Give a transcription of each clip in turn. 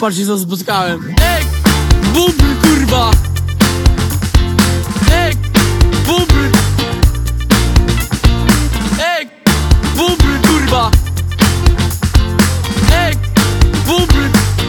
Patrzcie co spotkałem. Ej, bubr kurwa. Ej, bubr. Ej, bubr kurwa. Ej, bubr.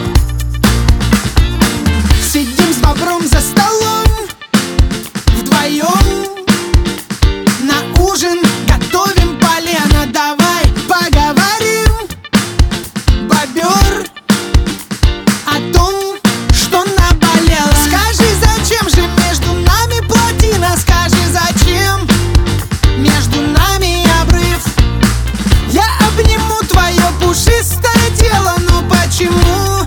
Сидим с бобром за столом вдвоем, на ужин готовим полено. Давай поговорим, бобер, о том, что наболело. Скажи, зачем же между нами плотина? Скажи, зачем между нами обрыв? Я обниму твое пушистое тело, но почему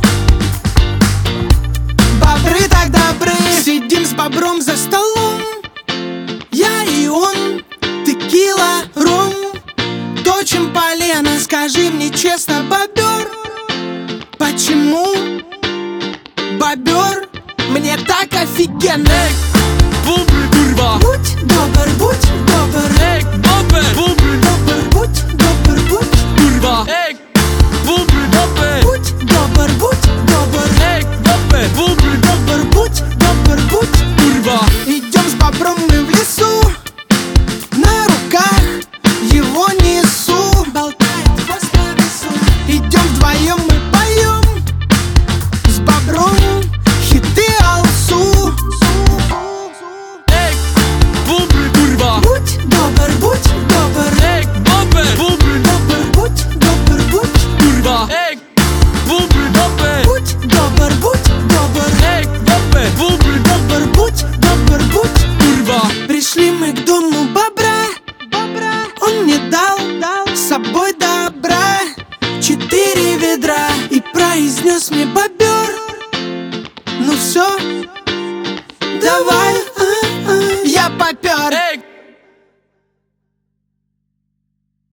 бобры так добры? Сидим с бобром за столом, я и он, текила, ром, точим полено. Скажи мне честно, бобер, почему, бобер, мне так офигенно? Ej, bubr kurwa. Будь добр, будь добр. Ej, bubr. Bubr Добр, будь добр, будь. kurwa. Ej, bubr dobry. Будь добр, будь добр. Ej, dobry. Bubr Добр, будь добр, будь. kurwa. Идем с бобром мы в лесу, на руках его несу, болтает хвост по лесу. Идем вдвоем, мы поем с бобром хиты алсу. Ej, bubr kurwa. Будь добр, будь добр. Ej, dobry. Bubr Добр, будь добр, будь. kurwa. Ej, bubr dobry. Будь добр, будь добр. Ej, dobry. Bubr Добр, будь добр, будь. kurwa. Пришли мы к дому бобра, он мне дал с собой добра 4 ведра и произнес мне: бобер, ну все, давай